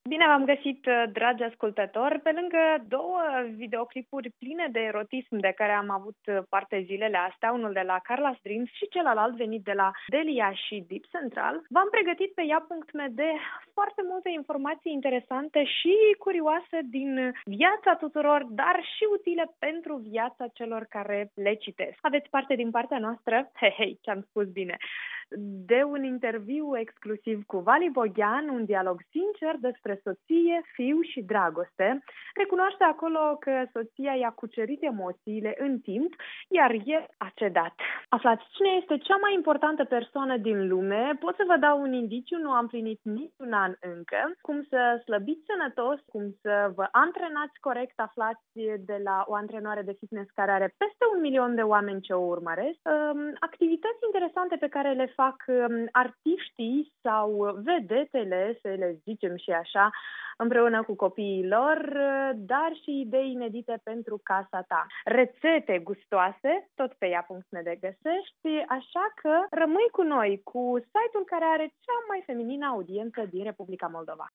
Bine v-am găsit, dragi ascultători! Pe lângă două videoclipuri pline de erotism de care am avut parte zilele astea, unul de la Carla's Dreams și celălalt venit de la Delia și Deep Central, v-am pregătit pe ia.md foarte multe informații interesante și curioase din viața tuturor, dar și utile pentru viața celor care le citesc. Aveți parte din partea noastră, ce-am spus bine, de un interviu exclusiv cu Vali Boghean, un dialog sincer despre soție, fiu și dragoste. Recunoaște acolo că soția i-a cucerit emoțiile în timp, iar el a cedat. Aflați cine este cea mai importantă persoană din lume. Pot să vă dau un indiciu, nu am plinit nici un an încă. Cum să slăbiți sănătos, cum să vă antrenați corect, aflați de la o antrenoare de fitness care are peste 1 milion de oameni ce o urmăresc. Activități interesante pe care le fac artiștii sau vedetele, să le zicem și așa, împreună cu copiii lor, dar și idei inedite pentru casa ta. Rețete gustoase, tot pe ia.md găsești, așa că rămâi cu noi, cu site-ul care are cea mai feminină audiență din Republica Moldova.